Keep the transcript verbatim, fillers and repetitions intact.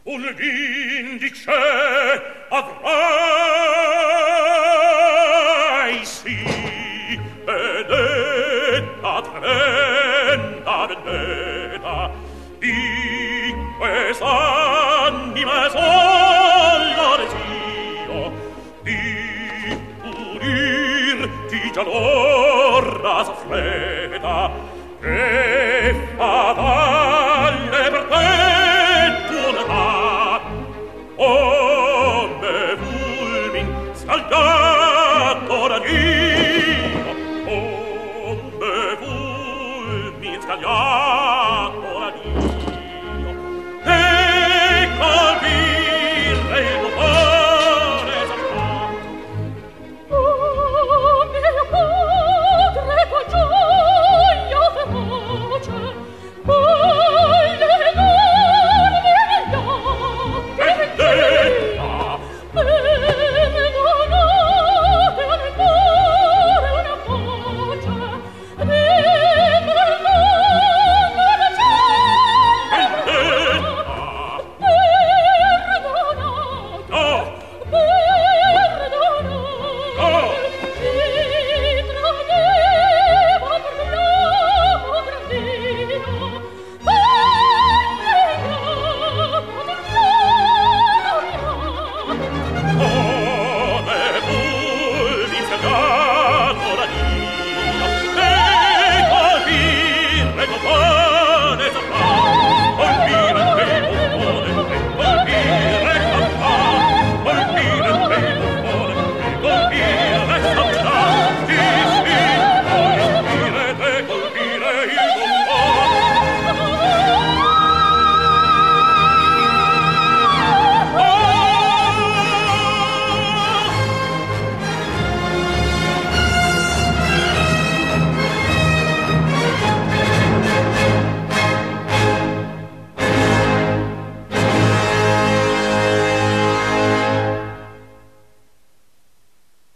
un l'indice avrai sì benedetta trenta vendetta di quest'anima sola desio di purirti già l'ora soffreta che fatale per te turnerà come fulmin scaldato da Dio come fulmin scaldato